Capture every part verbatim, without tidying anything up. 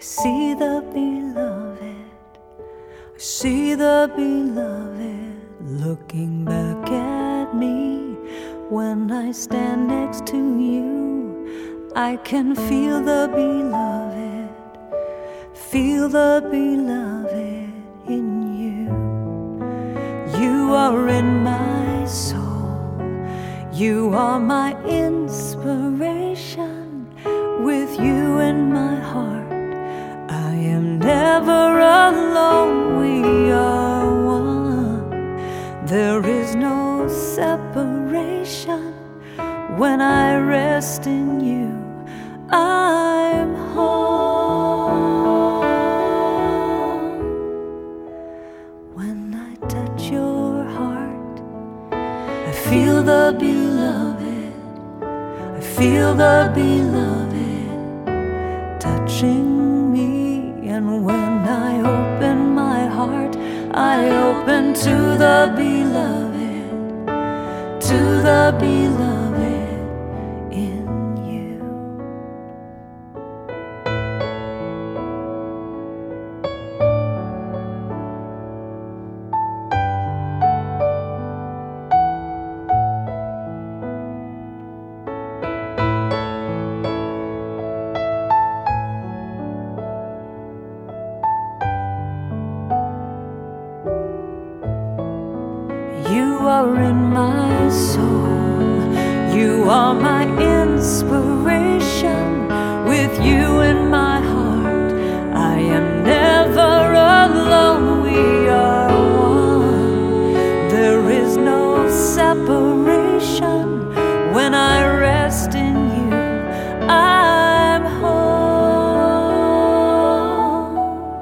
see the beloved, I see the beloved looking back at me. When I stand next to you, I can feel the beloved, feel the beloved in you. You are in my soul, you are my inspiration. With you in my heart, I am never alone. We are one. There is no separation. When I rest in you, I'm home. When I touch your heart, I feel the beloved, I feel the beloved touching me. And when I open my heart, I open to the beloved, to the beloved in you. You are in my soul, you are my inspiration. With you in my heart, I am never alone. We are one. There is no separation. When I rest in you, I'm home.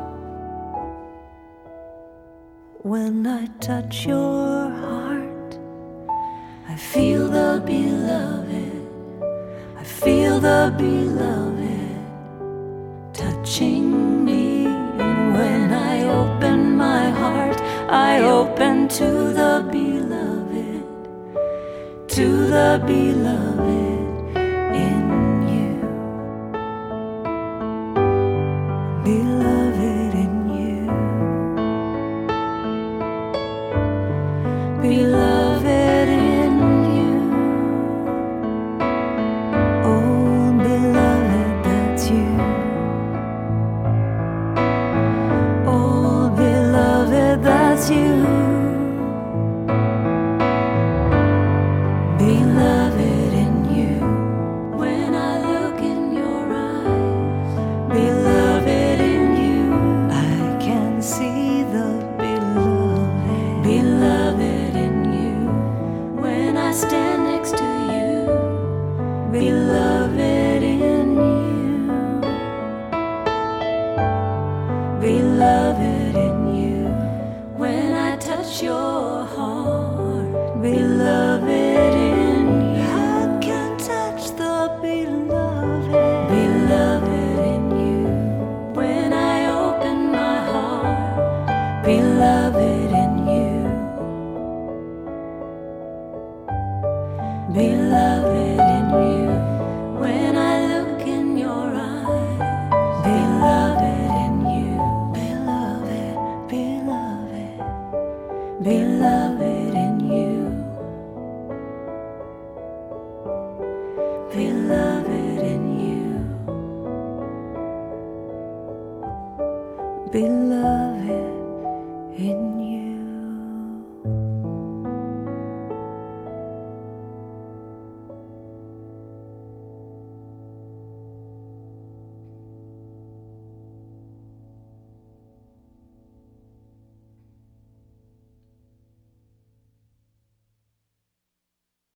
When I touch your heart, I feel the beloved, I feel the beloved touching me. And when I open my heart, I open to the beloved, to the beloved in you. Beloved in you. Beloved in you. Oh, beloved, that's you. Oh, beloved, that's you. Beloved in you. When I look in your eyes, beloved in you, I can see the beloved, beloved in you. When I stand next to you, beloved in you, beloved in you. When I touch your heart, beloved in you, I can touch the beloved, beloved in you. When I open my heart, beloved in you, beloved in you. When I look in your eyes, beloved in you, beloved, beloved, beloved in you, beloved in you, beloved.